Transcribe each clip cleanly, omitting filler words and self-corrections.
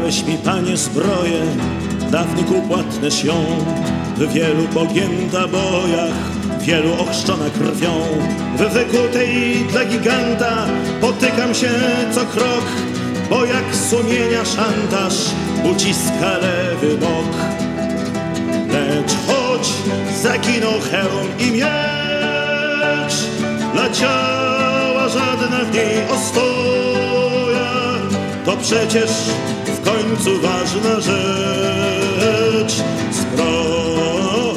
Dałeś mi, Panie, zbroję, w dawniku płatnesz ją. W wielu pogięta bojach, wielu ochrzczona krwią. W wykutej dla giganta potykam się co krok, bo jak sumienia szantaż uciska lewy bok. Lecz choć zaginął hełm i miecz, dla ciała żadna w niej ostoja, to przecież w końcu ważna rzecz zbroja.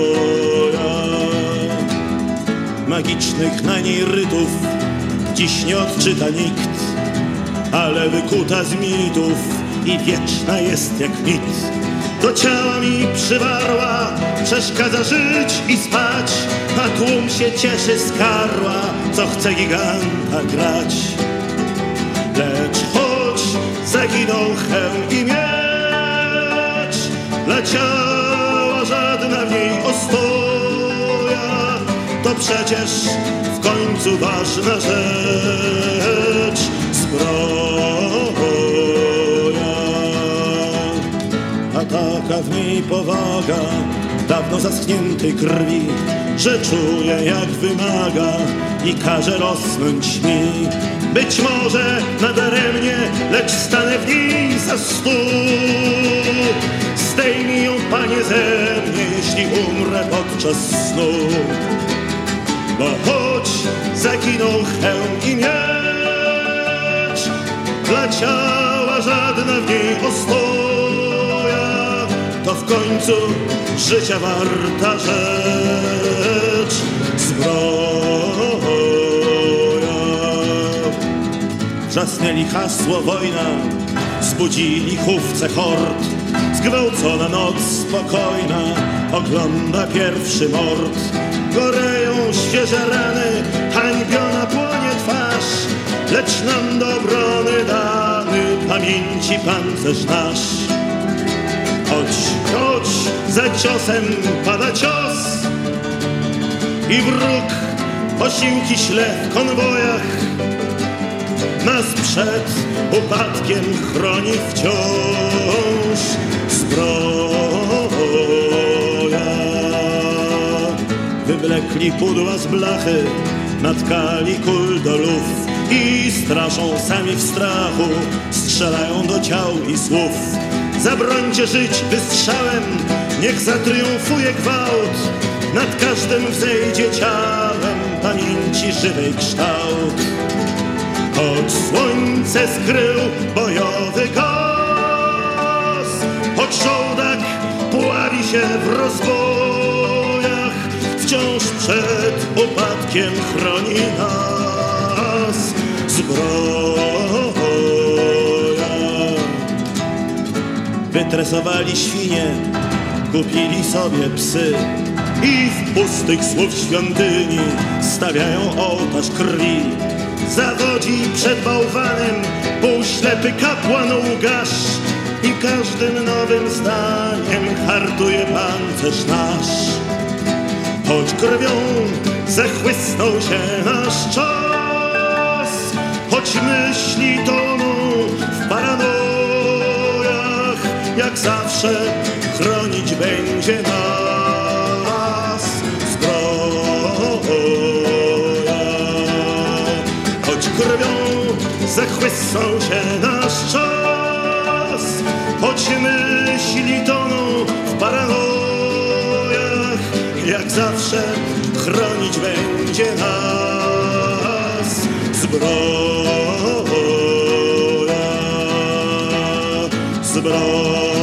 Magicznych na niej rytów dziś nie odczyta nikt, ale wykuta z mitów i wieczna jest jak mit. Do ciała mi przywarła, przeszkadza żyć i spać, a tłum się cieszy z karła, co chce giganta grać. Lecz choć zaginął hełm i miecz, dla ciała żadna w niej ostoja, to przecież w końcu ważna rzecz zbroja. A taka w niej powaga dawno zaschniętej krwi, że czuję jak wymaga i każe rosnąć mi. Być może nadaremnie, lecz stanę w niej za stół. Zdejmij ją, Panie, ze mnie, jeśli umrę podczas snu. Bo choć zaginął hełm i miecz, dla ciała żadna w niej ostoja, to w końcu życia warta rzecz zbroja. Wrzasnęli hasło wojna, zbudzili chówce hord. Zgwałcona noc spokojna ogląda pierwszy mord. Goreją świeże rany, hańbiona płonie twarz, lecz nam do obrony dany pamięci pancerz nasz. Choć za ciosem pada cios i wróg posiłki śle w konwojach, nas przed upadkiem chroni wciąż zbroja. Wywlekli pudła z blachy, natkali kul do luf i straszą sami w strachu, strzelają do ciał i słów. Zabrońcie żyć wystrzałem, niech zatriumfuje gwałt, nad każdym wzejdzie ciałem pamięci żywej kształt. Choć słońce skrył bojowy kos, choć żołdak pławi się w rozbojach, wciąż przed upadkiem chroni nas zbroja. Wytresowali świnie, kupili sobie psy i w pustych słów świątyni stawiają ołtarz krwi. Zawodzi przed bałwanem półślepy kapłan Łukasz i każdym nowym zdaniem hartuje pancerz nasz. Choć krwią zachłysnął się nasz czas, choć myśli toną w paranojach, jak zawsze chronić będzie nas zbroja. Choć krwią zachłysnął się nasz czas, choć myśli toną w paranojach, jak zawsze chronić będzie nas zbroja. Zbroja.